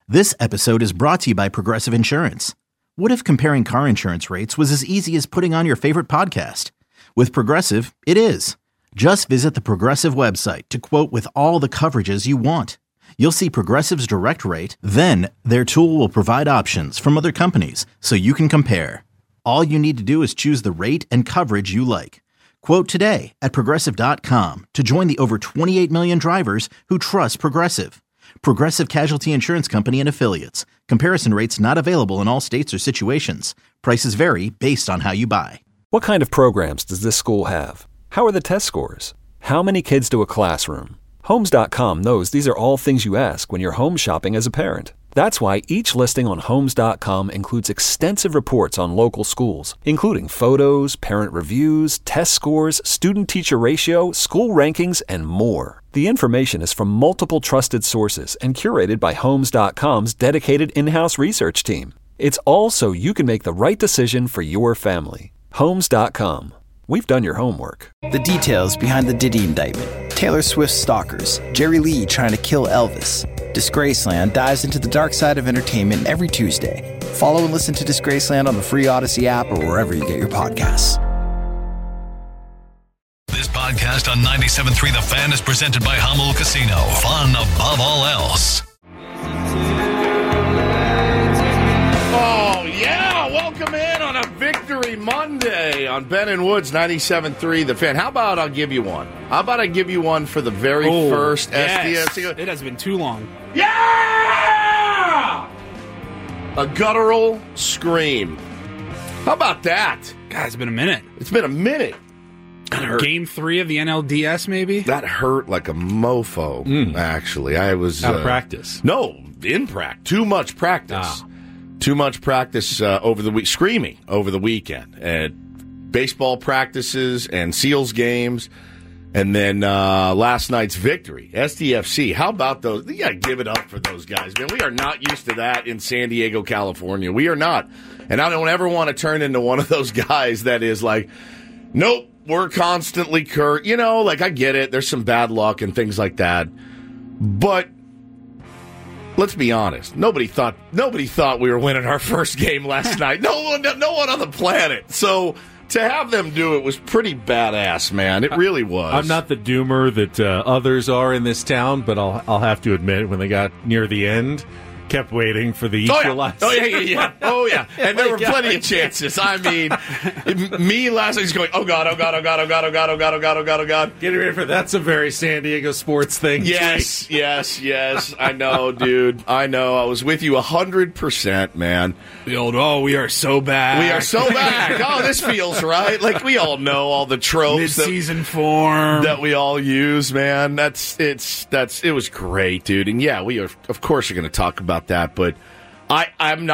This episode is brought to you by Progressive Insurance. What if comparing car insurance rates was as easy as putting on your favorite podcast? With Progressive, it is. Just visit the Progressive website to quote with all the coverages you want. You'll see Progressive's direct rate, then their tool will provide options from other companies so you can compare. All you need to do is choose the rate and coverage you like. Quote today at Progressive.com to join the over 28 million drivers who trust Progressive. Progressive Casualty Insurance Company and Affiliates. Comparison rates not available in all states or situations. Prices vary based on how you buy. What kind of programs does this school have? How are the test scores? How many kids do a classroom? Homes.com knows these are all things you ask when you're home shopping as a parent. That's why each listing on Homes.com includes extensive reports on local schools, including photos, parent reviews, test scores, student-teacher ratio, school rankings, and more. The information is from multiple trusted sources and curated by Homes.com's dedicated in-house research team. It's all so you can make the right decision for your family. Homes.com. We've done your homework. The details behind the Diddy indictment. Taylor Swift's stalkers. Jerry Lee trying to kill Elvis. Disgraceland dives into the dark side of entertainment every Tuesday. Follow and listen to Disgraceland on the free Odyssey app or wherever you get your podcasts. This podcast on 97.3 The Fan is presented by Hummel Casino. Fun above all else. Oh, yeah. Welcome in on a Victory Monday on Ben and Woods 97.3 The Fan. How about I'll give you one? How about I give you one for the very first SDFC? It has been too long. Yeah! A guttural scream. How about that? God, it's been a minute. It's been a minute. That hurt. Game 3 of the NLDS, maybe? That hurt like a mofo, actually. I was... Out of practice? No, in practice. Too much practice. Too much practice over the week. Screaming over the weekend. At baseball practices and SEALs games. And then last night's victory. SDFC. How about those? You got to give it up for those guys, man. We are not used to that in San Diego, California. We are not. And I don't ever want to turn into one of those guys that is like, nope. We're constantly curt. You know, like, I get it. There's some bad luck and things like that. But let's be honest. Nobody thought we were winning our first game last night. No one on the planet. So to have them do it was pretty badass, man. It really was. I'm not the doomer that others are in this town, but I'll have to admit, when they got near the end, kept waiting for the equalizer. Oh, yeah. Oh, yeah. And there were plenty of chances. I mean, me last night was going, oh, God. Getting ready for that's a very San Diego sports thing. Yes. I know, dude. I know. I was with you 100%, man. The old, we are so back. We are so back. Oh, this feels right. Like, we all know all the tropes. Mid-season form. That we all use, man. It was great, dude. And, yeah, we are, of course, are going to talk about that, but I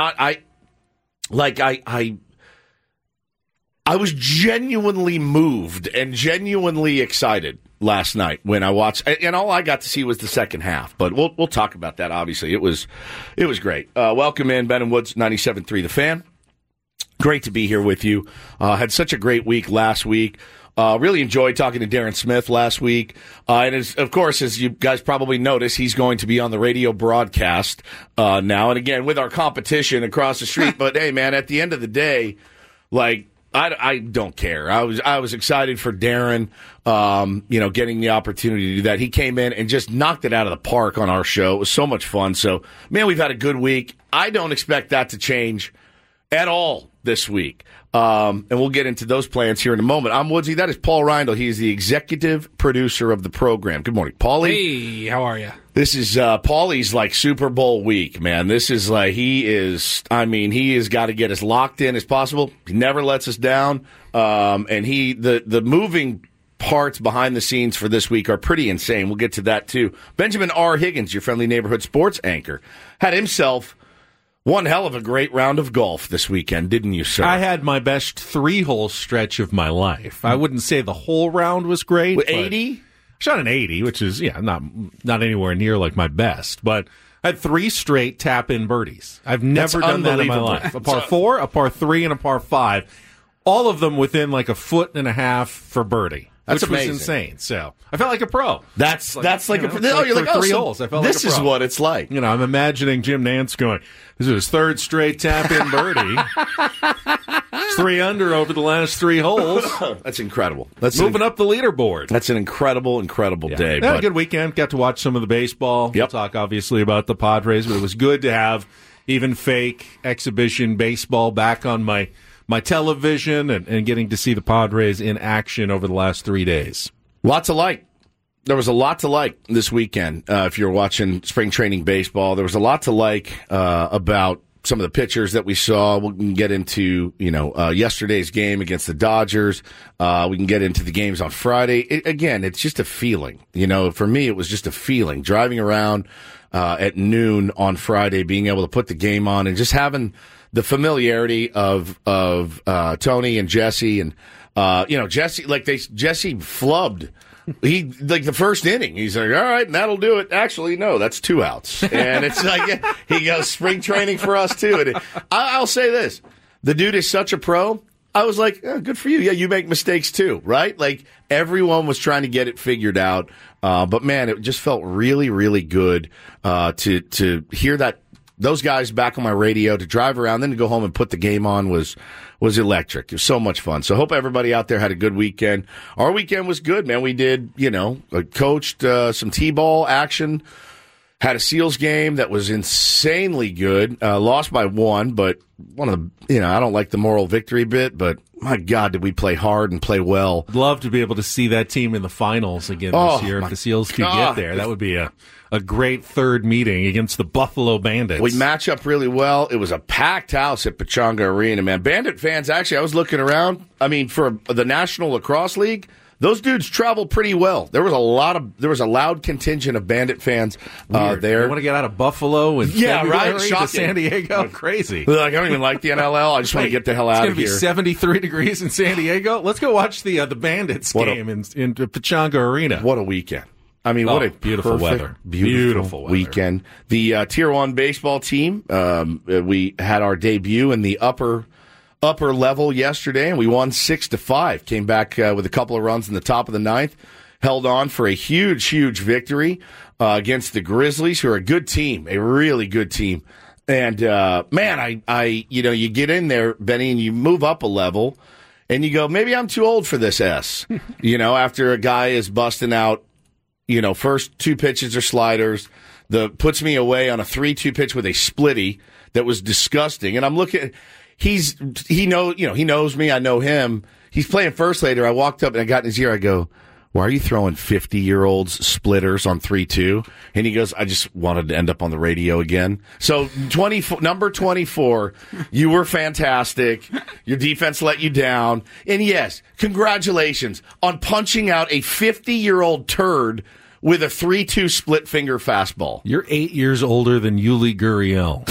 was genuinely moved and genuinely excited last night when I watched, and all I got to see was the second half, but we'll talk about that. Obviously, it was great. Welcome in, Ben and Woods 97.3 The Fan. Great to be here with you. Had such a great week last week. Really enjoyed talking to Darren Smith last week. And of course, as you guys probably noticed, he's going to be on the radio broadcast now. And again, with our competition across the street. But hey, man, at the end of the day, like, I don't care. I was excited for Darren, getting the opportunity to do that. He came in and just knocked it out of the park on our show. It was so much fun. So, man, we've had a good week. I don't expect that to change at all this week. And we'll get into those plans here in a moment. I'm Woodsy. That is Paul Reindl. He is the executive producer of the program. Good morning, Paulie. Hey, how are you? This is Paulie's like Super Bowl week, man. This is like he has got to get as locked in as possible. He never lets us down. And the moving parts behind the scenes for this week are pretty insane. We'll get to that too. Benjamin R. Higgins, your friendly neighborhood sports anchor, had himself one hell of a great round of golf this weekend, didn't you, sir? I had my best 3-hole stretch of my life. I wouldn't say the whole round was great. 80? Shot an 80, which is, not anywhere near like my best. But I had 3 straight tap-in birdies. I've never done that in my life. A par 4, a par 3, and a par 5. All of them within like a foot and a half for birdie. That's which amazing. was insane. So I felt like a pro. That's like you're like oh, 3 so holes. I felt this like a pro. is what it's like. You know, I'm imagining Jim Nantz going, this is his third straight tap-in birdie. It's 3 under over the last 3 holes. That's incredible. Moving up the leaderboard. That's an incredible day. Had a good weekend. Got to watch some of the baseball. Yep. We'll talk, obviously, about the Padres, but it was good to have even fake exhibition baseball back on my television and getting to see the Padres in action over the last 3 days. Lots to like. There was a lot to like this weekend. If you're watching spring training baseball, there was a lot to like about some of the pitchers that we saw. We can get into yesterday's game against the Dodgers. We can get into the games on Friday. Again, it's just a feeling. For me, it was just a feeling. Driving around at noon on Friday, being able to put the game on, and just having the familiarity of Tony and Jesse, and Jesse flubbed. He the first inning. He's like, all right, and that'll do it. Actually, no, that's 2 outs, and it's like he goes spring training for us too. And I'll say this: the dude is such a pro. I was like, good for you. Yeah, you make mistakes too, right? Like everyone was trying to get it figured out, but man, it just felt really, really good to hear that. Those guys back on my radio, to drive around, then to go home and put the game on was electric. It was so much fun. So I hope everybody out there had a good weekend. Our weekend was good, man. We did, coached some T-ball action, had a Seals game that was insanely good. Lost by 1, but one of the, I don't like the moral victory bit, but my God, did we play hard and play well. Love to be able to see that team in the finals again this year. If the Seals could get there, that would be a great third meeting against the Buffalo Bandits. We match up really well. It was a packed house at Pechanga Arena, man. Bandit fans, actually, I was looking around. I mean, for the National Lacrosse League, those dudes travel pretty well. There was a loud contingent of Bandit fans there. They want to get out of Buffalo and right? to San Diego. Crazy. They're like, I don't even like the NLL. I just want to get the hell out of here. It's going to be 73 degrees in San Diego. Let's go watch the Bandits game in Pechanga Arena. What a weekend. I mean, what a beautiful weather. Beautiful weekend. The Tier 1 baseball team, we had our debut in the upper level yesterday, and we won 6-5. Came back with a couple of runs in the top of the 9th. Held on for a huge victory against the Grizzlies, who are a good team, a really good team. And, man, you get in there, Benny, and you move up a level, and you go, maybe I'm too old for this S. After a guy is busting out, first 2 pitches are sliders, puts me away on a 3-2 pitch with a splitty that was disgusting. And I'm looking, he knows me, I know him. He's playing first later. I walked up and I got in his ear. I go, why are you throwing 50-year-olds splitters on 3-2? And he goes, I just wanted to end up on the radio again. So number 24, you were fantastic. Your defense let you down. And yes, congratulations on punching out a 50-year-old turd with a 3-2 split finger fastball. You're 8 years older than Yuli Gurriel.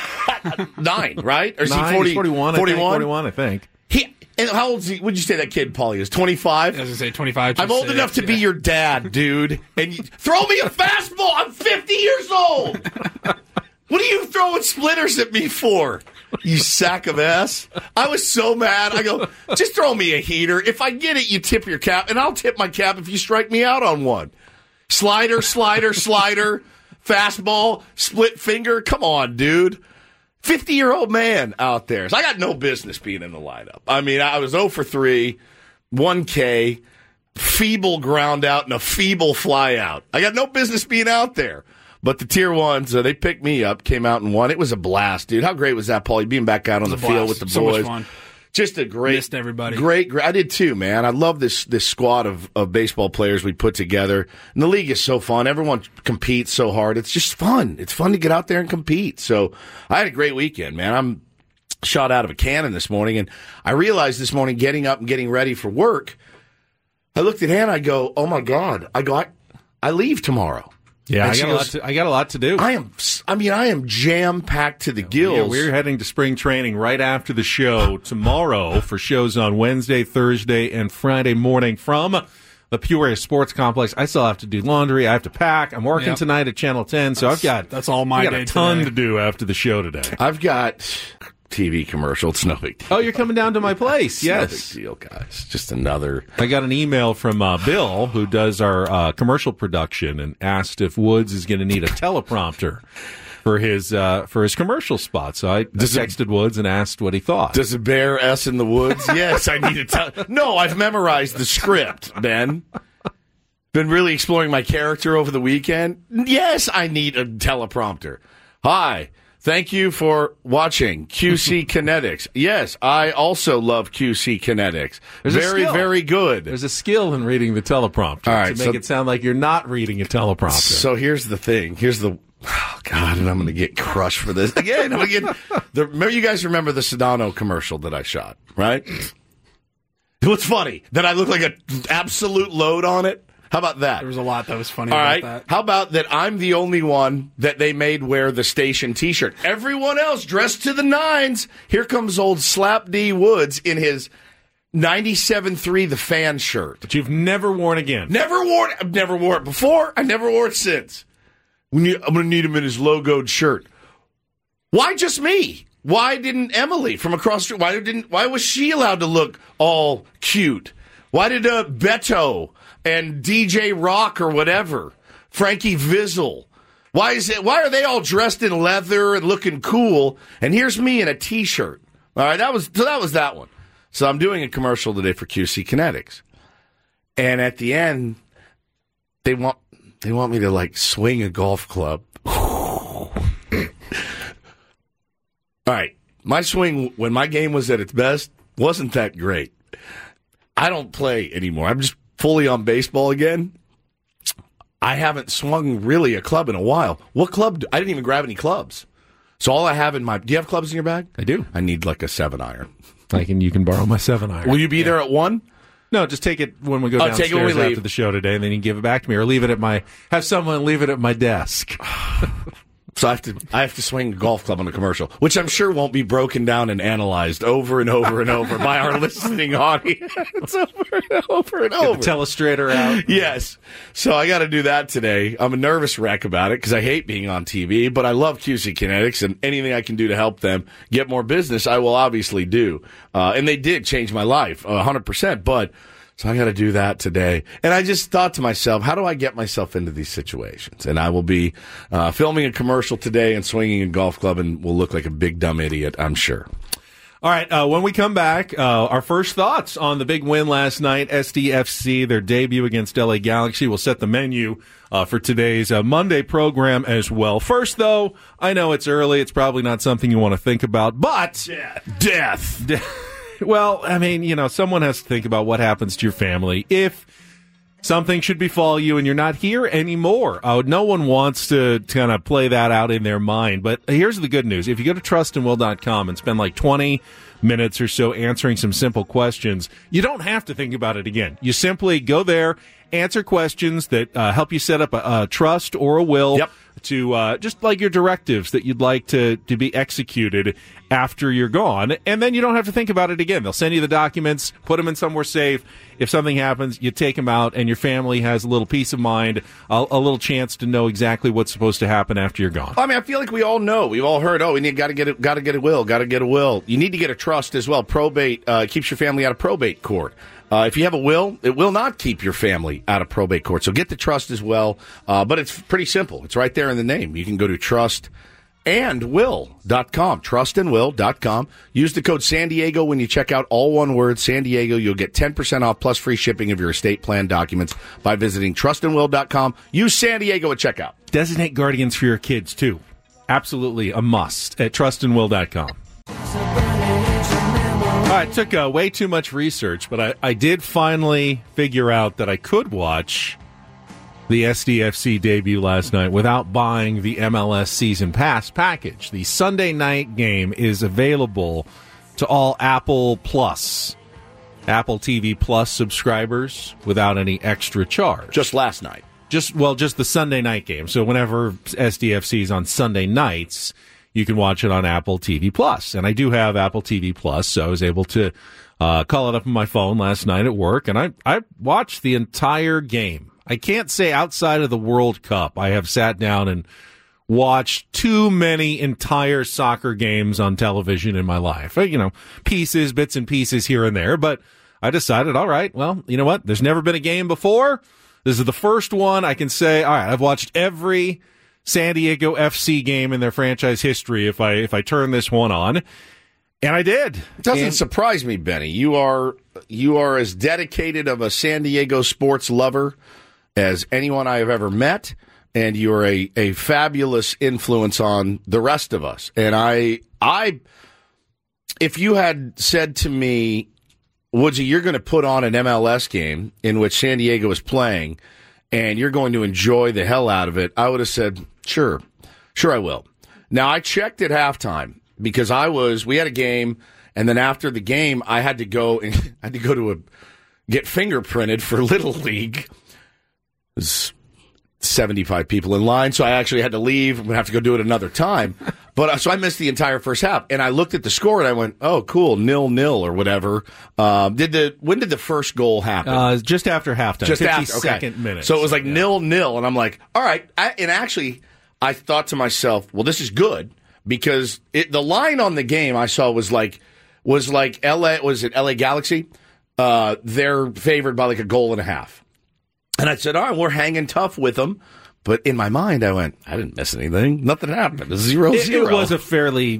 9, right? Or is 9, he 40, he's 41? 41, I think. And how old is he? Would you say that kid, Paulie, is 25? I was going to say 25. I'm old enough to be your dad, dude. And throw me a fastball. I'm 50 years old. What are you throwing splitters at me for? You sack of ass. I was so mad. I go, just throw me a heater. If I get it, you tip your cap, and I'll tip my cap if you strike me out on one. Slider, fastball, split finger. Come on, dude. 50-year-old man out there. So I got no business being in the lineup. I mean, I was 0 for 3, 1K, feeble ground out, and a feeble fly out. I got no business being out there. But the Tier 1s, they picked me up, came out and won. It was a blast, dude. How great was that, Paulie, being back out on the field with the so boys? Much fun. Just a great, missed everybody. Great. I did too, man. I love this squad of baseball players we put together. And the league is so fun. Everyone competes so hard. It's just fun. It's fun to get out there and compete. So I had a great weekend, man. I'm shot out of a cannon this morning, and I realized this morning, getting up and getting ready for work, I looked at Hannah. I go, oh my God. I leave tomorrow. Yeah, I got a lot to do. I am jam-packed to the gills. Yeah, we're heading to spring training right after the show tomorrow for shows on Wednesday, Thursday, and Friday morning from the Peoria Sports Complex. I still have to do laundry. I have to pack. I'm working tonight at Channel 10, so that's all my day. I've got a ton to do after the show today. I've got TV commercial. It's no big deal. Oh, you're coming down to my place. It's Yes. no big deal, guys. Just another. I got an email from Bill, who does our commercial production, and asked if Woods is going to need a teleprompter for his commercial spot. So I texted Woods and asked what he thought. Does it bear S in the woods? Yes, I need to No, I've memorized the script, Ben. Been really exploring my character over the weekend. Yes, I need a teleprompter. Hi. Thank you for watching QC Kinetics. Yes, I also love QC Kinetics. There's a very, skill. very good. There's a skill in reading the teleprompter All right, to make it sound like you're not reading a teleprompter. So here's the thing. Oh, God, and I'm going to get crushed for this. Again, remember, you guys remember the Sedano commercial that I shot, right? What's funny? That I look like an absolute load on it? How about that? There was a lot that was funny All about right. that. How about that I'm the only one that they made wear the station T-shirt? Everyone else dressed to the nines. Here comes old Slap D Woods in his 97.3 The Fan shirt. But you've never worn again. Never worn it. I've never worn it before. I never wore it since. I'm going to need him in his logoed shirt. Why just me? Why didn't Emily from across the street? Why was she allowed to look all cute? Why did Beto and DJ Rock or whatever, Frankie Vizzle, why are they all dressed in leather and looking cool? And here's me in a T-shirt. All right, that was that one. So I'm doing a commercial today for QC Kinetics, and at the end, they want me to like swing a golf club. All right, my swing when my game was at its best wasn't that great. I don't play anymore. I'm just fully on baseball again. I haven't swung really a club in a while. What club? I didn't even grab any clubs. So all I have in my... Do you have clubs in your bag? I do. I need like a 7-iron. You can borrow my 7-iron. Will you be there at 1? No, just take it when we go downstairs take it when we leave. after the show today, and then you can give it back to me, or leave it at have someone leave it at my desk. So I have to swing a golf club on a commercial, which I'm sure won't be broken down and analyzed over and over and over by our listening audience over and over and over. Get the telestrator out. Yes. So I got to do that today. I'm a nervous wreck about it because I hate being on TV, but I love QC Kinetics, and anything I can do to help them get more business, I will obviously do. And they did change my life 100%, but... So I got to do that today. And I just thought to myself, how do I get myself into these situations? And I will be filming a commercial today and swinging a golf club and will look like a big dumb idiot, I'm sure. All right, when we come back, our first thoughts on the big win last night, SDFC, their debut against LA Galaxy. We'll set the menu for today's Monday program as well. First, though, I know it's early. It's probably not something you want to think about, but... Death. Well, I mean, someone has to think about what happens to your family if something should befall you and you're not here anymore. No one wants to kind of play that out in their mind. But here's the good news. If you go to trustandwill.com and spend like 20 minutes or so answering some simple questions, you don't have to think about it again. You simply go there, answer questions that help you set up a trust or a will. Yep. To just like your directives that you'd like to be executed after you're gone, and then you don't have to think about it again. They'll send you the documents, put them in somewhere safe. If something happens, you take them out, and your family has a little peace of mind, a little chance to know exactly what's supposed to happen after you're gone. I mean, I feel like we all know. We've all heard, got to get a will. You need to get a trust as well. Probate keeps your family out of probate court. If you have a will, it will not keep your family out of probate court. So get the trust as well. But it's pretty simple. It's right there in the name. You can go to trustandwill.com. Trustandwill.com. Use the code San Diego when you check out. All one word, San Diego. You'll get 10% off plus free shipping of your estate plan documents by visiting trustandwill.com. Use San Diego at checkout. Designate guardians for your kids, too. Absolutely a must at trustandwill.com. All right, it took way too much research, but I did finally figure out that I could watch the SDFC debut last night without buying the MLS Season Pass package. The Sunday night game is available to all Apple TV Plus subscribers without any extra charge. Just last night. Just the Sunday night game. So whenever SDFC is on Sunday nights, you can watch it on Apple TV Plus. And I do have Apple TV Plus, so I was able to call it up on my phone last night at work, and I watched the entire game. I can't say outside of the World Cup I have sat down and watched too many entire soccer games on television in my life. Bits and pieces here and there, but I decided, all right, well, you know what? There's never been a game before. This is the first one. I can say, all right, I've watched every San Diego FC game in their franchise history if I turn this one on. And I did. It doesn't surprise me, Benny. You are as dedicated of a San Diego sports lover as anyone I have ever met, and you're a fabulous influence on the rest of us. And I if you had said to me, Woodsy, you're going to put on an MLS game in which San Diego is playing, and you're going to enjoy the hell out of it, I would have said, sure I will. Now, I checked at halftime because we had a game, and then after the game, I had to go to get fingerprinted for Little League. There's 75 people in line, so I actually had to leave. I'm going to have to go do it another time. But so I missed the entire first half, and I looked at the score and I went, "Oh, cool, 0-0 or whatever." When did the first goal happen? Just after halftime, just after 52nd minute. So it was like 0-0, and I'm like, "All right." I thought to myself, "Well, this is good because the line on the game I saw was like LA. Was it LA Galaxy? They're favored by like a goal and a half." And I said, all right, we're hanging tough with them. But in my mind, I went, I didn't miss anything. Nothing happened. 0-0. It was a fairly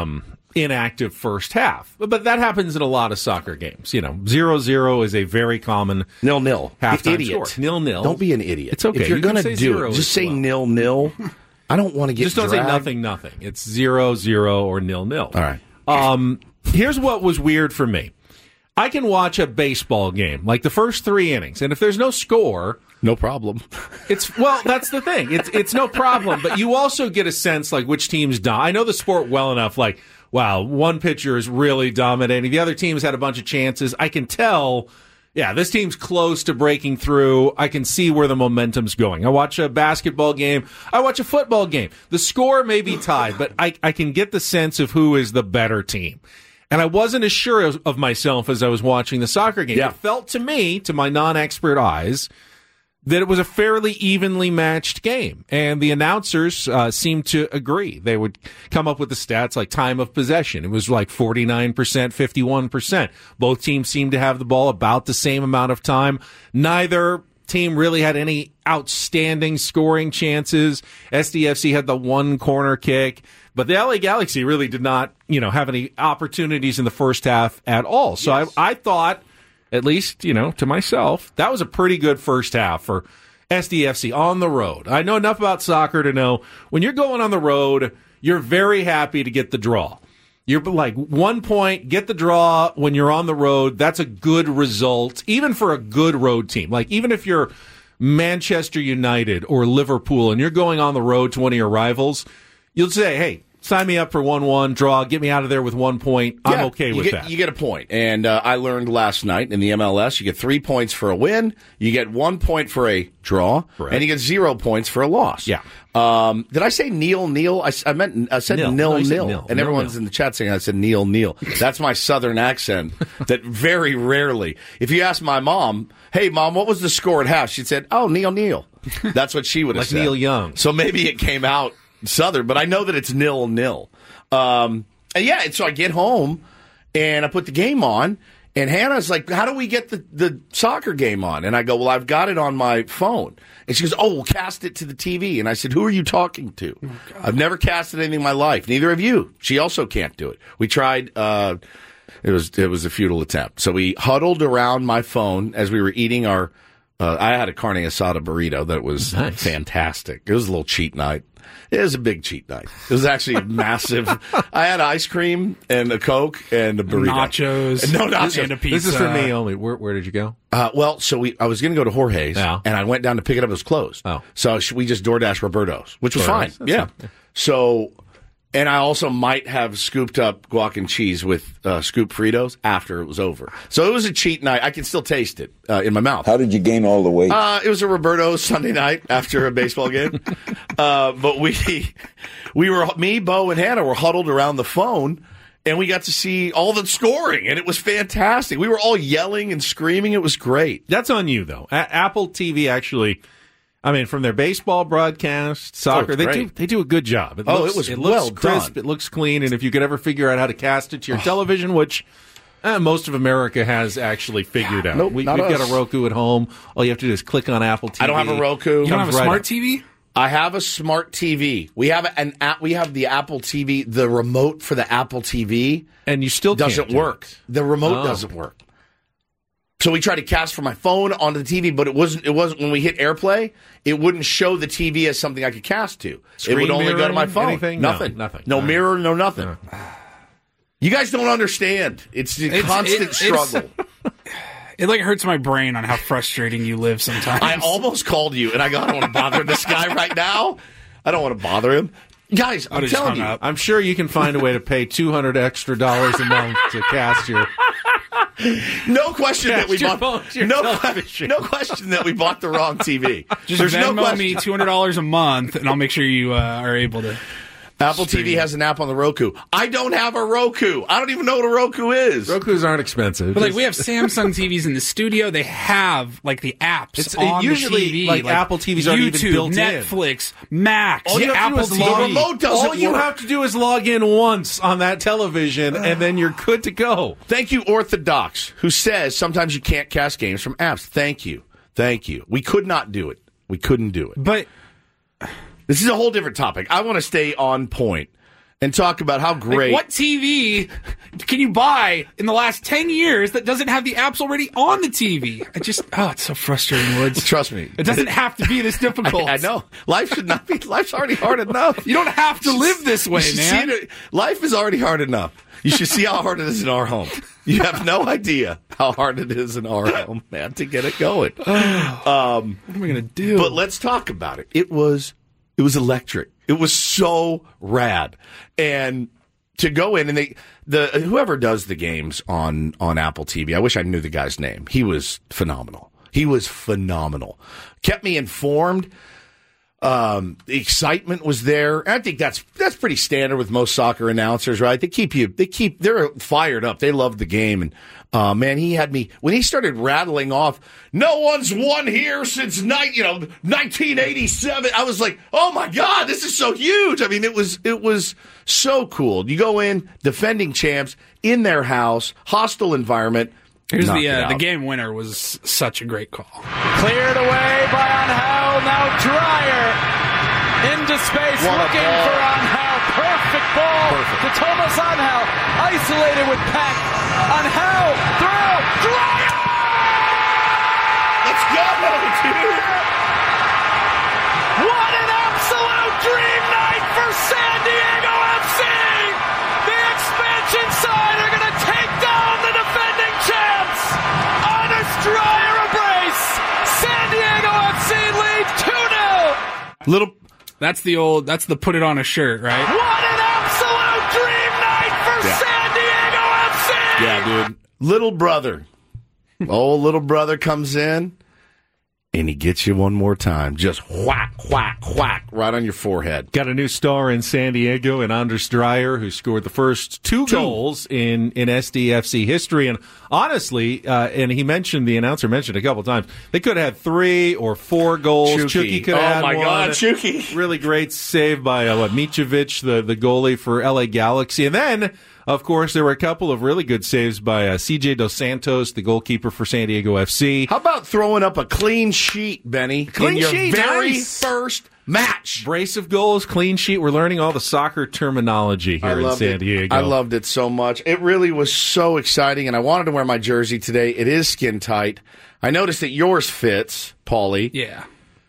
inactive first half. But that happens in a lot of soccer games. 0-0 is a very common 0-0. halftime score. 0-0. Don't be an idiot. It's okay. If you're going to do it, just say 0-0. I don't want to get Just don't dragged. say nothing. It's 0-0 or 0-0. All right. Here's what was weird for me. I can watch a baseball game, like the first 3 innings, and if there's no score, no problem. That's the thing. It's no problem, but you also get a sense like which teams I know the sport well enough, like, wow, one pitcher is really dominating. The other team's had a bunch of chances. I can tell, this team's close to breaking through. I can see where the momentum's going. I watch a basketball game. I watch a football game. The score may be tied, but I can get the sense of who is the better team. And I wasn't as sure of myself as I was watching the soccer game. Yeah. It felt to me, to my non-expert eyes, that it was a fairly evenly matched game. And the announcers seemed to agree. They would come up with the stats like time of possession. It was like 49%, 51%. Both teams seemed to have the ball about the same amount of time. Neither team really had any outstanding scoring chances. SDFC had the one corner kick. But the LA Galaxy really did not, have any opportunities in the first half at all. So yes. I thought, at least, to myself, that was a pretty good first half for SDFC on the road. I know enough about soccer to know when you're going on the road, you're very happy to get the draw. You're like 1 point, get the draw when you're on the road. That's a good result, even for a good road team. Like, even if you're Manchester United or Liverpool and you're going on the road to one of your rivals, you'll say, hey, sign me up for 1-1 draw. Get me out of there with 1 point. I'm okay with that. You get a point. And I learned last night in the MLS, you get 3 points for a win, you get 1 point for a draw, and you get 0 points for a loss. Yeah. Did I say nil? I said nil. And everyone's in the chat saying I said nil. That's my southern accent that very rarely. If you ask my mom, hey, Mom, what was the score at half? She'd said, oh, nil. That's what she would have said. Like Neil Young. So maybe it came out Southern, but I know that it's 0-0. And so I get home and I put the game on, and Hannah's like, how do we get the soccer game on? And I go, well, I've got it on my phone. And she goes, oh, we'll cast it to the TV. And I said, who are you talking to? Oh, I've never casted anything in my life. Neither have you. She also can't do it. We tried, it was a futile attempt. So we huddled around my phone as we were eating our, I had a carne asada burrito that was fantastic. It was a little cheat night. It was a big cheat night. It was actually massive. I had ice cream and a Coke and a burrito. Nachos. No nachos. And a pizza. This is for me only. Where did you go? I was going to go to Jorge's, and I went down to pick it up. It was closed. Oh. So we just DoorDash Roberto's, which was fine. Yeah. So, and I also might have scooped up guac and cheese with scoop Fritos after it was over. So it was a cheat night. I can still taste it in my mouth. How did you gain all the weight? It was a Roberto's Sunday night after a baseball game. But we were, me, Bo, and Hannah were huddled around the phone, and we got to see all the scoring, and it was fantastic. We were all yelling and screaming. It was great. That's on you, though. Apple TV actually, I mean, from their baseball broadcast, soccer, they do a good job. It looks well crisp, done. it looks clean, and if you could ever figure out how to cast it to your television, which most of America has actually figued out. Nope, We've not got us. a Roku at home. All you have to do is click on Apple TV. I don't have a Roku. You don't have a Comes right smart up. TV? I have a smart TV. We have an app. We have the Apple TV. The remote for the Apple TV And you still can't doesn't do work. it. The remote Oh. doesn't work. So we tried to cast from my phone onto the TV, but it wasn't when we hit AirPlay, it wouldn't show the TV as something I could cast to. It would only go to my mirroring, phone. anything? No, Nothing. nothing. No All right. mirror, no nothing. You guys don't understand. It's a constant struggle. It hurts my brain on how frustrating you live sometimes. I almost called you, and I go, I don't want to bother this guy right now. I don't want to bother him. Guys, I'm just telling hung you. up. I'm sure you can find a way to pay $200 extra a month to cast your. No question that we Cast your bought. phone to your No television. question that we bought the wrong TV. Just There's no Venmo question. me $200 a month, and I'll make sure you are able to. Apple TV has an app on the Roku. I don't have a Roku. I don't even know what a Roku is. Rokus aren't expensive. But we have Samsung TVs in the studio. They have the apps It's on usually, the TV. Apple TVs aren't even YouTube, built in. Netflix, Max, All you have to do Apple is TV. log The remote doesn't All you work. have to do is log in once on that television, and then you're good to go. Thank you, Orthodox, who says sometimes you can't cast games from apps. Thank you. Thank you. We could not do it. We couldn't do it. But This is a whole different topic. I want to stay on point and talk about how great. what TV can you buy in the last 10 years that doesn't have the apps already on the TV? It's so frustrating, Woods. Trust me. It doesn't have to be this difficult. I know. Life should not be. Life's already hard enough. You don't have to live this way, You should man. see it. Life is already hard enough. You should see how hard it is in our home. You have no idea how hard it is in our home, man, to get it going. What am I going to do? But let's talk about it. It was electric. It was so rad. And to go in and whoever does the games on Apple TV, I wish I knew the guy's name. He was phenomenal. Kept me informed. The excitement was there. I think that's pretty standard with most soccer announcers, right? They're fired up. They love the game. And, man, he had me, when he started rattling off, no one's won here since 1987. I was like, oh my God, this is so huge. I mean, it was so cool. You go in, defending champs in their house, hostile environment. Here's knock it the out. game winner was such a great call. Cleared away by Angel. Now Dreyer into space What a looking ball. for Angel. Perfect ball to Thomas Angel. Isolated with Peck. Angel through. Dreyer! Let's go, dude. What an absolute dream night for San Diego FC! The expansion side are going to take down the defending champs! Honest Dreyer a brace! San Diego FC lead 2-0! That's the put it on a shirt, right? What an absolute dream night for San Diego FC! Yeah, dude. Little brother. Little brother comes in, and he gets you one more time. Just whack, whack, whack, right on your forehead. Got a new star in San Diego, and Anders Dreyer, who scored the first two goals in SDFC history. And honestly, and the announcer mentioned a couple times, they could have had 3 or 4 goals. Chucky could have had my one. God, Chucky. Really great save by Mitrovic, the goalie for LA Galaxy. And then, of course, there were a couple of really good saves by CJ Dos Santos, the goalkeeper for San Diego FC. How about throwing up a clean sheet, Benny? Clean in your sheet, very nice. first match. Brace of goals, clean sheet. We're learning all the soccer terminology here in San Diego. I loved it so much. It really was so exciting, and I wanted to wear my jersey today. It is skin tight. I noticed that yours fits, Paulie. Yeah.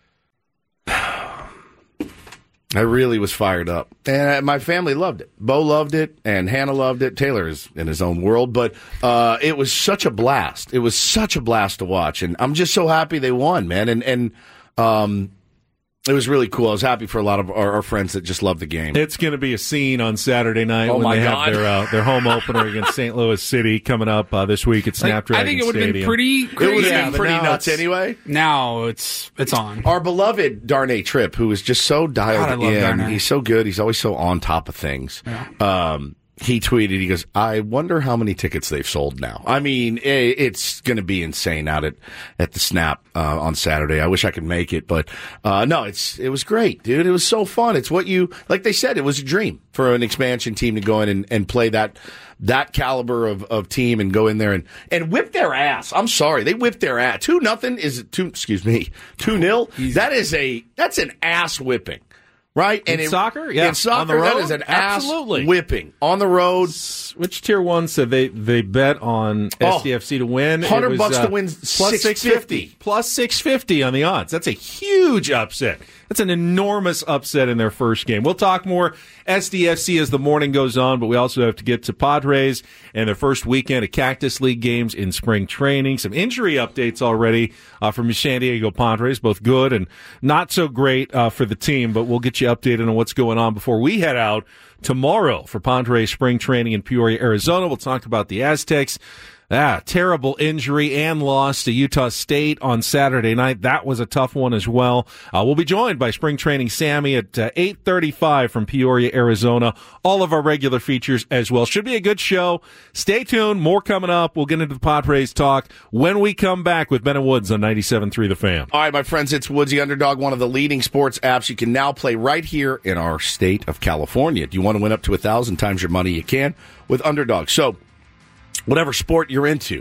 I really was fired up. And my family loved it. Bo loved it, and Hannah loved it. Taylor is in his own world. But it was such a blast. It was such a blast to watch. And I'm just so happy they won, man. And it was really cool. I was happy for a lot of our friends that just love the game. It's going to be a scene on Saturday night Oh when my they God. have their home opener against St. Louis City coming up this week at Snapdragon I think it would have been Stadium. pretty It crazy. would have Yeah, been but pretty now nuts it's- anyway. Now it's on. Our beloved Darnay Tripp, who is just so dialed God, I love in. Darnay. He's so good. He's always so on top of things. he tweeted, he goes, I wonder how many tickets they've sold now. I mean, it's going to be insane out at the Snap on Saturday. I wish I could make it, but no, it was great, dude. It was so fun. It's what like they said, it was a dream for an expansion team to go in and play that caliber of team and go in there and whip their ass. I'm sorry, they whipped their ass. 2-0 is 2-0. That's an ass whipping. Right? In soccer? Yeah. In soccer, on the road? that is an Absolutely. ass whipping. On the road. Which Tier 1 said they bet on SDFC to win? $100 to win plus 650. Plus 650 on the odds. That's a huge upset. That's an enormous upset in their first game. We'll talk more SDFC as the morning goes on, but we also have to get to Padres and their first weekend of Cactus League games in spring training. Some injury updates already from San Diego Padres, both good and not so great for the team, but we'll get you updated on what's going on before we head out tomorrow for Padres spring training in Peoria, Arizona. We'll talk about the Aztecs. Terrible injury and loss to Utah State on Saturday night. That was a tough one as well. We'll be joined by Spring Training Sammy at 8:35 from Peoria, Arizona. All of our regular features as well. Should be a good show. Stay tuned. More coming up. We'll get into the Padres talk when we come back with Ben and Woods on 97.3 The Fan. All right, my friends, it's Woodsy Underdog, one of the leading sports apps you can now play right here in our state of California. Do you want to win up to 1,000 times your money? You can with Underdog. So, whatever sport you're into,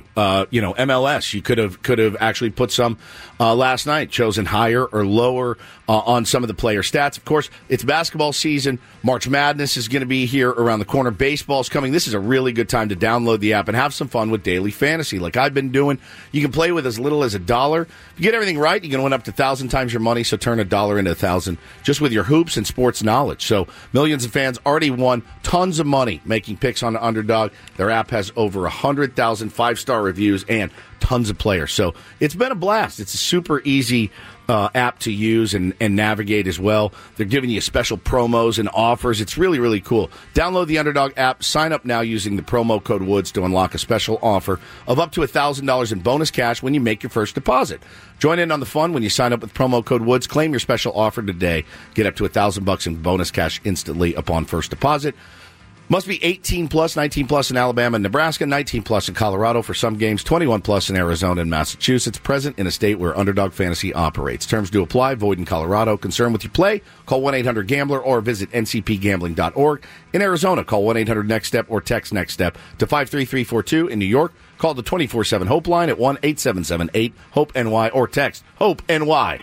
MLS, you could have actually put some last night, chosen higher or lower on some of the player stats. Of course, it's basketball season. March Madness is going to be here around the corner. Baseball's coming. This is a really good time to download the app and have some fun with daily fantasy like I've been doing. You can play with as little as $1. If you get everything right, you can win up to 1,000 times your money, so turn $1 into 1,000 just with your hoops and sports knowledge. So millions of fans already won tons of money making picks on Underdog. Their app has over 100,000 5-star reviews and tons of players. So it's been a blast. It's a super easy app to use and navigate as well. They're giving you special promos and offers. It's really, really cool. Download the Underdog app. Sign up now using the promo code WOODS to unlock a special offer of up to $1,000 in bonus cash when you make your first deposit. Join in on the fun when you sign up with promo code WOODS. Claim your special offer today. Get up to $1,000 in bonus cash instantly upon first deposit. Must be 18 plus, 19 plus in Alabama and Nebraska, 19 plus in Colorado for some games, 21 plus in Arizona and Massachusetts. Present in a state where Underdog Fantasy operates. Terms do apply. Void in Colorado. Concerned with your play? Call 1-800-GAMBLER or visit ncpgambling.org. In Arizona, call 1-800-NEXT-STEP or text NEXT STEP to 53342. In New York, call the 24/7 Hope line at 1-877-8-HOPE-NY or text HOPE-NY.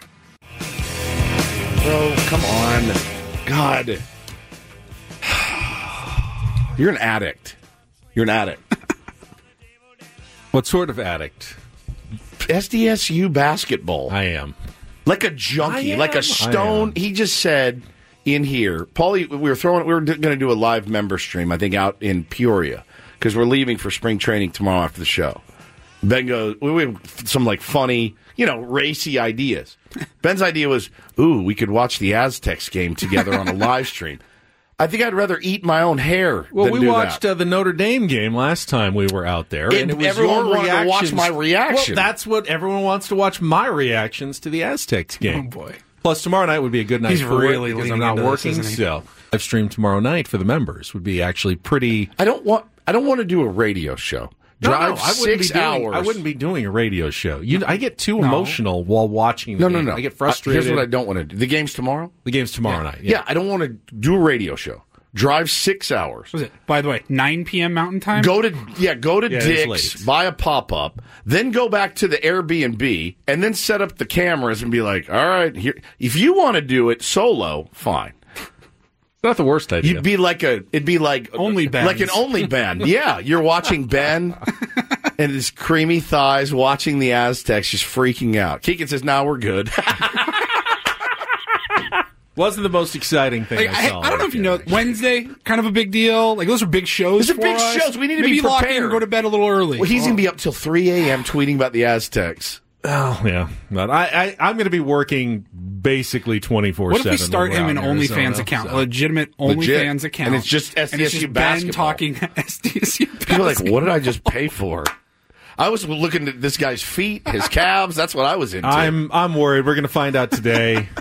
Oh, come on. God. You're an addict. You're an addict. What sort of addict? SDSU basketball. I am. Like a junkie, like a stone. He just said in here, Paulie, we were going to do a live member stream, I think, out in Peoria, because we're leaving for spring training tomorrow after the show. Ben goes, we have some like funny, racy ideas. Ben's idea was, we could watch the Aztecs game together on a live stream. I think I'd rather eat my own hair. Well, we watched the Notre Dame game last time we were out there, and it was everyone your wanted to watch my reaction. Well, that's what everyone wants to watch. My reactions to the Aztecs game. Oh boy! Plus, tomorrow night would be a good night. He's for really it because leaning I'm not into this, working. isn't he? So, live stream tomorrow night for the members would be actually pretty. I don't want to do a radio show. Drive 6 hours. I wouldn't be doing a radio show. I get too emotional while watching the game. No. I get frustrated. Here's what I don't want to do. The game's tomorrow? The game's tomorrow night. Yeah, I don't want to do a radio show. Drive 6 hours. Was it, by the way, 9 p.m. Mountain Time? Go to Dick's, buy a pop-up, then go back to the Airbnb, and then set up the cameras and be like, all right, here. If you want to do it solo, fine. It's not the worst idea. It'd be like Only Ben. Like an Only Ben. Yeah, you're watching Ben and his creamy thighs watching the Aztecs just freaking out. Keegan says, "Now we're good." Wasn't the most exciting thing I saw. I don't know if you know, Wednesday, kind of a big deal. Like, those are big shows. Those are for big us. shows. We need to Maybe be prepared. Lock in and go to bed a little early. Well, he's going to be up till 3 a.m. tweeting about the Aztecs. Oh, yeah. But I'm going to be working basically 24/7. What if we start him an OnlyFans account, a legitimate OnlyFans account, and it's just SDSU basketball. Ben talking SDSU basketball. People are like, what did I just pay for? I was looking at this guy's feet, his calves. That's what I was into. I'm worried. We're going to find out today.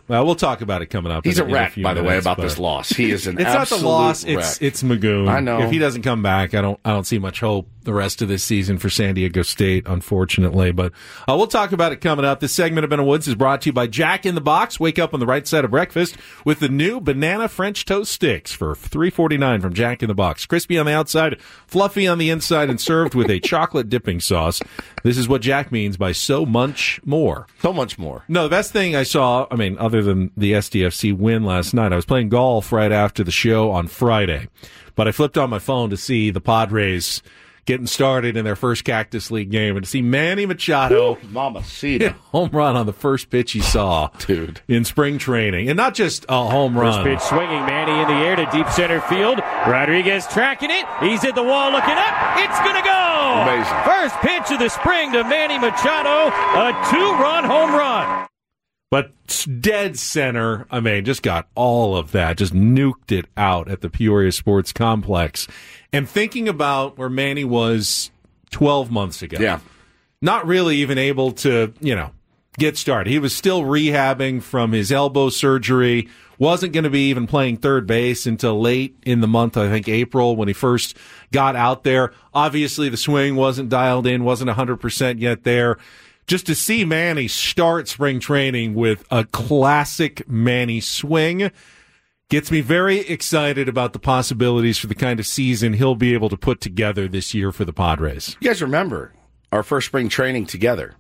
Well, we'll talk about it coming up. He's a wreck, few by the way, minutes, about but this loss. He is an it's absolute not the loss. wreck. It's Magoon. I know. If he doesn't come back, I don't see much hope the rest of this season for San Diego State, unfortunately. But we'll talk about it coming up. This segment of Ben and Woods is brought to you by Jack in the Box. Wake up on the right side of breakfast with the new banana French toast sticks for $3.49 from Jack in the Box. Crispy on the outside, fluffy on the inside, and served with a chocolate dipping sauce. This is what Jack means by so much more. So much more. No, the best thing I saw, other than the SDFC win last night, I was playing golf right after the show on Friday. But I flipped on my phone to see the Padres getting started in their first Cactus League game, and to see Manny Machado Mamacita. home run on the first pitch he saw Dude. in spring training. And not just a home run. First pitch swinging, Manny in the air to deep center field. Rodriguez tracking it. He's at the wall looking up. It's going to go. Amazing. First pitch of the spring to Manny Machado, a 2-run home run. But dead center, just got all of that, just nuked it out at the Peoria Sports Complex. And thinking about where Manny was 12 months ago. Yeah. Not really even able to, get started. He was still rehabbing from his elbow surgery, wasn't going to be even playing third base until late in the month, I think April, when he first got out there. Obviously, the swing wasn't dialed in, wasn't 100% yet there. Just to see Manny start spring training with a classic Manny swing gets me very excited about the possibilities for the kind of season he'll be able to put together this year for the Padres. You guys remember our first spring training together?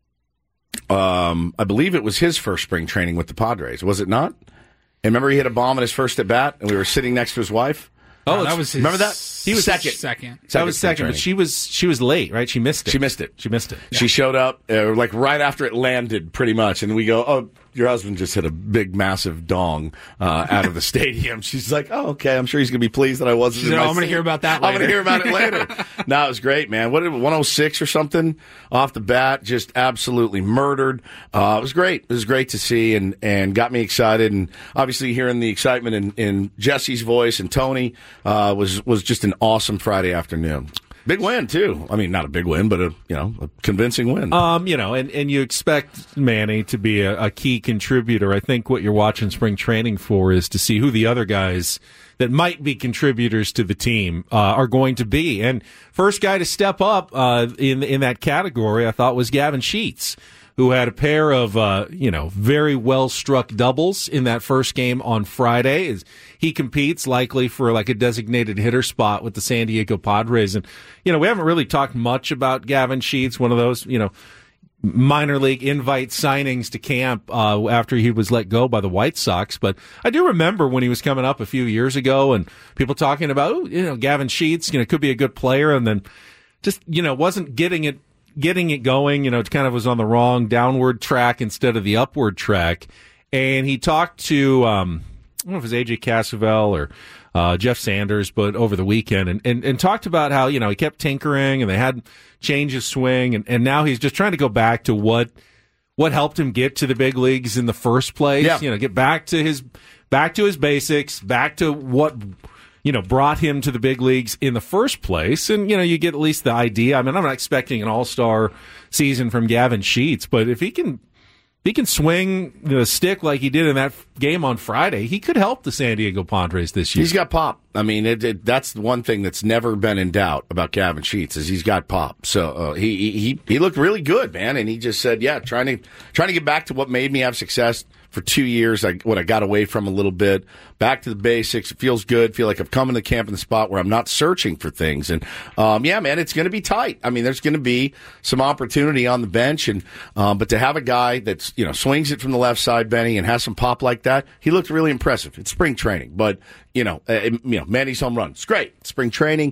I believe it was his first spring training with the Padres, was it not? And remember he hit a bomb in his first at bat, and we were sitting next to his wife? Oh, that was his. Remember that? He was second. That was second, but she was late, right? She missed it. She missed it. Yeah. She showed up like right after it landed, pretty much, and we go, "Oh, your husband just hit a big, massive dong out of the stadium." She's like, "Oh, okay. I'm sure he's going to be pleased that I wasn't." I'm going to hear about that later. I'm going to hear about it later. No, it was great, man. What, 106 or something off the bat, just absolutely murdered. It was great. It was great to see and got me excited. And obviously hearing the excitement in Jesse's voice and Tony was just an awesome Friday afternoon. Big win too. Not a big win, but a convincing win. And you expect Manny to be a key contributor. I think what you're watching spring training for is to see who the other guys that might be contributors to the team are going to be. And first guy to step up in that category, I thought, was Gavin Sheets, who had a pair of very well struck doubles in that first game on Friday. He competes likely for like a designated hitter spot with the San Diego Padres. And we haven't really talked much about Gavin Sheets, one of those minor league invite signings to camp after he was let go by the White Sox. But I do remember when he was coming up a few years ago and people talking about Gavin Sheets could be a good player, and then just wasn't getting it going, it kind of was on the wrong downward track instead of the upward track. And he talked to, I don't know if it was AJ Cassavell or Jeff Sanders, but over the weekend, and talked about how, he kept tinkering and they had changed his swing, and now he's just trying to go back to what helped him get to the big leagues in the first place. Yeah. Get back to his basics, back to what brought him to the big leagues in the first place. And, you get at least the idea. I'm not expecting an all-star season from Gavin Sheets, but if he can swing the stick like he did in that game on Friday, he could help the San Diego Padres this year. He's got pop. That's the one thing that's never been in doubt about Gavin Sheets is he's got pop. So he looked really good, man. And he just said, trying to get back to what made me have success for 2 years, what I got away from a little bit, back to the basics. It feels good. Feel like I've come into camp in the spot where I'm not searching for things. And, man, it's going to be tight. There's going to be some opportunity on the bench. And, but to have a guy that's, swings it from the left side, Benny, and has some pop like that, he looked really impressive. It's spring training, but, Manny's home run. It's great. Spring training.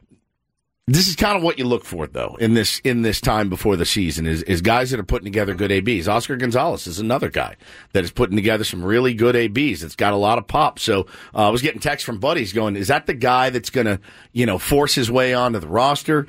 This is kind of what you look for, though, in this time before the season, is guys that are putting together good ABs. Oscar Gonzalez is another guy that is putting together some really good ABs. It's got a lot of pop. So I was getting texts from buddies going, is that the guy that's going to, force his way onto the roster?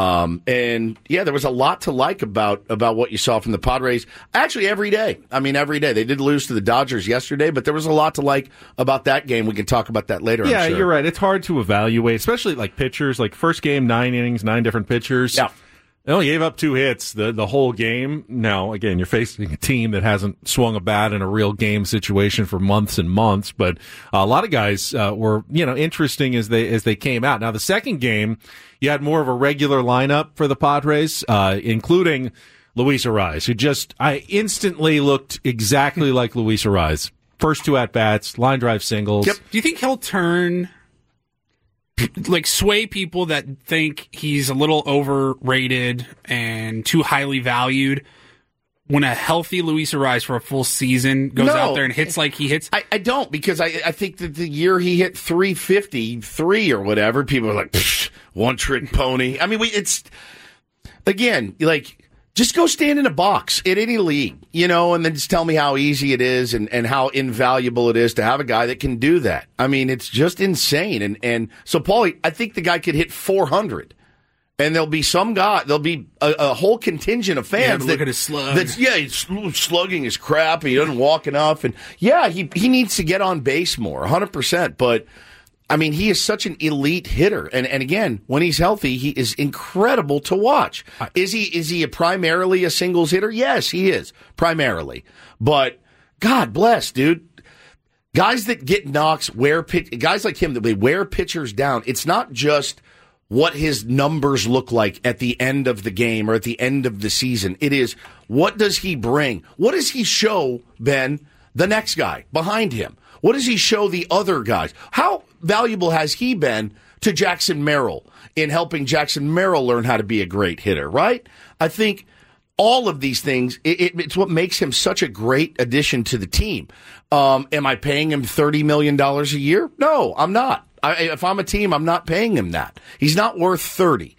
And there was a lot to like about what you saw from the Padres. Actually, every day. Every day. They did lose to the Dodgers yesterday, but there was a lot to like about that game. We can talk about that later. Yeah, I'm sure. You're right. It's hard to evaluate, especially like pitchers. Like first game, 9 innings, 9 different pitchers. Yeah. They only gave up 2 hits the whole game. Now, again, you're facing a team that hasn't swung a bat in a real game situation for months and months, but a lot of guys were, interesting as they came out. Now, the second game, you had more of a regular lineup for the Padres, including Luis Arraez, who I instantly looked exactly like Luis Arraez. First 2 at-bats, line drive singles. Yep. Do you think he'll sway people that think he's a little overrated and too highly valued when a healthy Luis Arraez for a full season goes out there and hits like he hits? I don't, because I think that the year he hit 353 or whatever, people are like, one-trick pony. I mean, just go stand in a box at any league, and then just tell me how easy it is and how invaluable it is to have a guy that can do that. I mean, it's just insane. And so, Paulie, I think the guy could hit 400. And there'll be a whole contingent of fans look at his slug. He's slugging his crap. He doesn't walk enough. And he needs to get on base more, 100%. But I mean, he is such an elite hitter. And again, when he's healthy, he is incredible to watch. Is he primarily a singles hitter? Yes, he is, primarily. But God bless, dude. Guys that get knocks, guys like him that they wear pitchers down. It's not just what his numbers look like at the end of the game or at the end of the season. It is, what does he bring? What does he show, Ben, the next guy behind him? What does he show the other guys? How valuable has he been to Jackson Merrill in helping Jackson Merrill learn how to be a great hitter, right? I think all of these things, it's what makes him such a great addition to the team. Am I paying him $30 million a year? No, I'm not. If I'm a team, I'm not paying him that. He's not worth 30.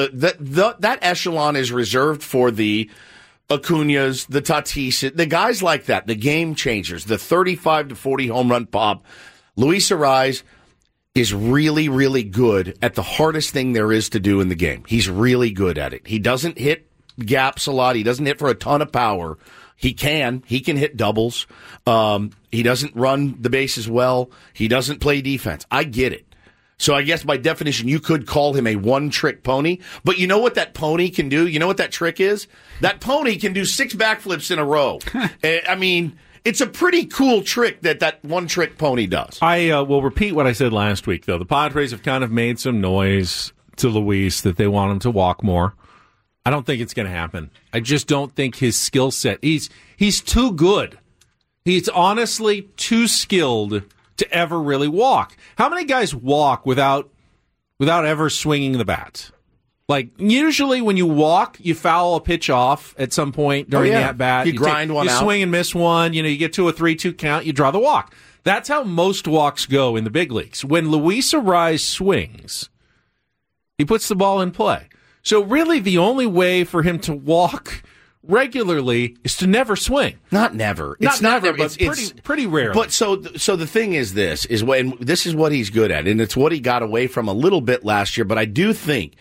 That echelon is reserved for the Acuñas, the Tatis, the guys like that, the game changers, the 35 to 40 home run pop. Luis Arraez is really, really good at the hardest thing there is to do in the game. He's really good at it. He doesn't hit gaps a lot. He doesn't hit for a ton of power. He can hit doubles. He doesn't run the bases well. He doesn't play defense. I get it. So I guess by definition, you could call him a one-trick pony. But you know what that pony can do? You know what that trick is? That pony can do 6 backflips in a row. I mean, it's a pretty cool trick that one-trick pony does. I will repeat what I said last week, though. The Padres have kind of made some noise to Luis that they want him to walk more. I don't think it's going to happen. I just don't think his skill set. He's too good. He's honestly too skilled to ever really walk. How many guys walk without ever swinging the bat? Like, usually when you walk, you foul a pitch off at some point during the at-bat. You grind one out. You swing and miss one. You get to a 3-2 count, you draw the walk. That's how most walks go in the big leagues. When Luis Arraez swings, he puts the ball in play. So really the only way for him to walk regularly is to never swing. Not never. It's pretty rare. But so the thing is this is what he's good at, and it's what he got away from a little bit last year. But I do think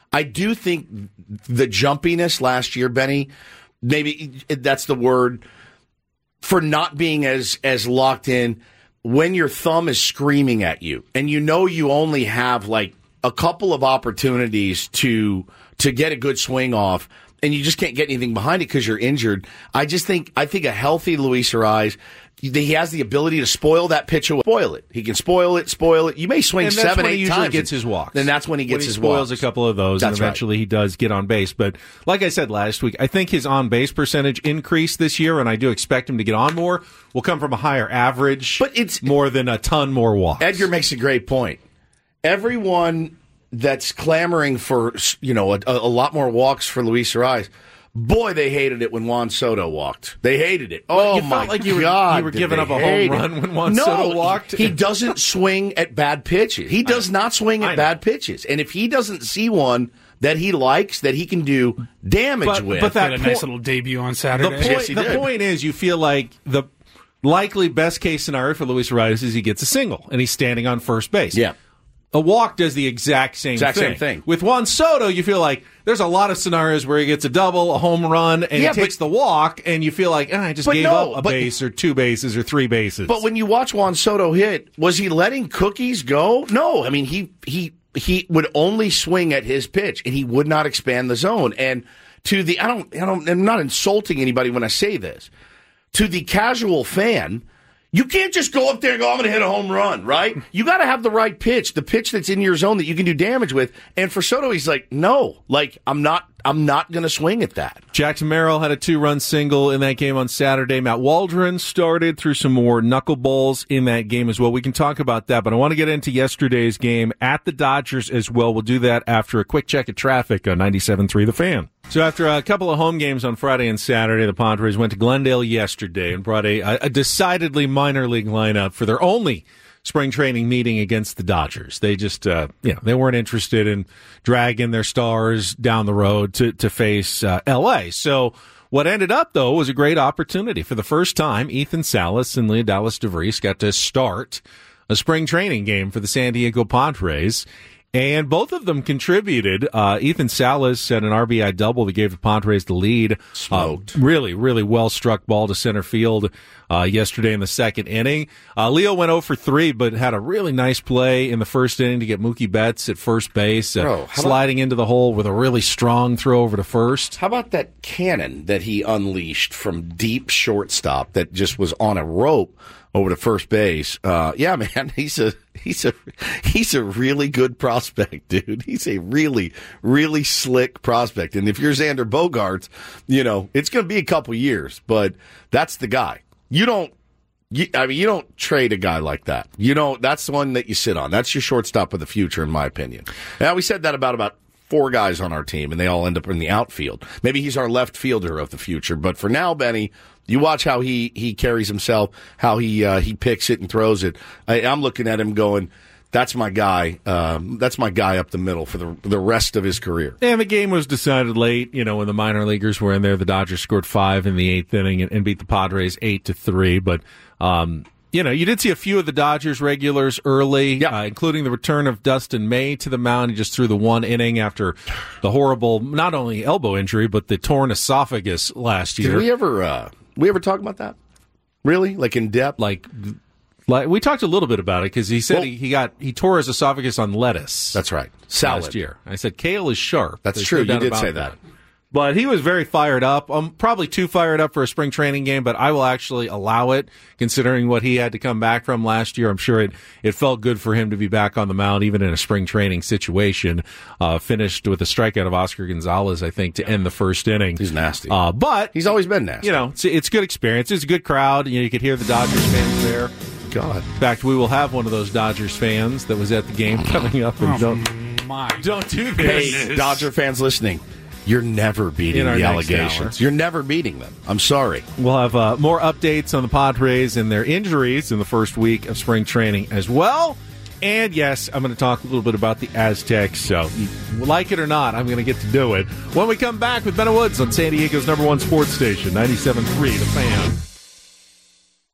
the jumpiness last year, Benny, maybe that's the word, for not being as locked in when your thumb is screaming at you, and you only have like a couple of opportunities to get a good swing off, and you just can't get anything behind it because you're injured. I think a healthy Luis Arraez, he has the ability to spoil that pitch away. Spoil it. He can spoil it. You may swing 7-8 times. And that's when he usually gets his walks. Then that's when he gets his walks. He spoils a couple of those, and eventually he does get on base. But like I said last week, I think his on-base percentage increase this year, and I do expect him to get on more, will come from a higher average, but it's more than a ton more walks. Edgar makes a great point. Everyone that's clamoring for a lot more walks for Luis Arraez, boy, they hated it when Juan Soto walked. They hated it. Oh, my God. You were giving up a home run when Juan Soto walked? He doesn't swing at bad pitches. He does not swing at bad pitches. And if he doesn't see one that he likes, that he can do damage with. But that nice little debut on Saturday. The point is, you feel like the likely best case scenario for Luis Arraez is he gets a single, and he's standing on first base. Yeah. A walk does the exact same thing. With Juan Soto, you feel like there's a lot of scenarios where he gets a double, a home run, and he takes the walk, and you feel like, I just gave up a base or 2 bases or 3 bases. But when you watch Juan Soto hit, was he letting cookies go? No. I mean, he he would only swing at his pitch, and he would not expand the zone. And I'm not insulting anybody when I say this. To the casual fan, you can't just go up there and go, I'm going to hit a home run, right? You got to have the right pitch, the pitch that's in your zone that you can do damage with. And for Soto, he's like, no, like, I'm not going to swing at that. Jackson Merrill had a 2-run single in that game on Saturday. Matt Waldron started through some more knuckleballs in that game as well. We can talk about that, but I want to get into yesterday's game at the Dodgers as well. We'll do that after a quick check of traffic on 97.3 The Fan. So after a couple of home games on Friday and Saturday, the Padres went to Glendale yesterday and brought a decidedly minor league lineup for their only spring training meeting against the Dodgers. They just, they weren't interested in dragging their stars down the road to face L.A. So what ended up, though, was a great opportunity. For the first time, Ethan Salas and Leodalis DeVries got to start a spring training game for the San Diego Padres. And both of them contributed. Ethan Salas had an RBI double that gave the Padres the lead. Smoked. Really, really well-struck ball to center field yesterday in the second inning. Leo went 0 for 3, but had a really nice play in the first inning to get Mookie Betts at first base, sliding into the hole with a really strong throw over to first. How about that cannon that he unleashed from deep shortstop that just was on a rope over to first base? Yeah, man, he's a really good prospect, dude. He's a really, really slick prospect. And if you're Xander Bogaerts, it's going to be a couple years, but that's the guy. You don't trade a guy like that. That's the one that you sit on. That's your shortstop of the future, in my opinion. Now, we said that about 4 guys on our team, and they all end up in the outfield. Maybe he's our left fielder of the future, but for now, Benny, you watch how he carries himself, how he picks it and throws it. I'm looking at him going, that's my guy. That's my guy up the middle for the rest of his career. And the game was decided late. When the minor leaguers were in there, the Dodgers scored 5 in the 8th inning and beat the Padres 8-3. But you did see a few of the Dodgers regulars early, including the return of Dustin May to the mound. He just threw the 1 inning after the horrible, not only elbow injury, but the torn esophagus last year. Did we ever talk about that? Really? Like in depth? Like we talked a little bit about it because he said he tore his esophagus on lettuce. That's right. Salad. Last year. I said kale is sharp. That's true. You did say that. But he was very fired up. Probably too fired up for a spring training game, but I will actually allow it, considering what he had to come back from last year. I'm sure it felt good for him to be back on the mound, even in a spring training situation. Finished with a strikeout of Oscar Gonzalez, I think, to end the first inning. He's nasty. But he's always been nasty. It's good experience. It's a good crowd. You could hear the Dodgers fans there. God. In fact, we will have one of those Dodgers fans that was at the game coming up. And don't do this. Hey, Dodger fans listening. You're never beating the allegations. You're never beating them. I'm sorry. We'll have more updates on the Padres and their injuries in the first week of spring training as well. And yes, I'm going to talk a little bit about the Aztecs. So, like it or not, I'm going to get to do it when we come back with Ben Woods on San Diego's #1 sports station, 97.3 The Fan.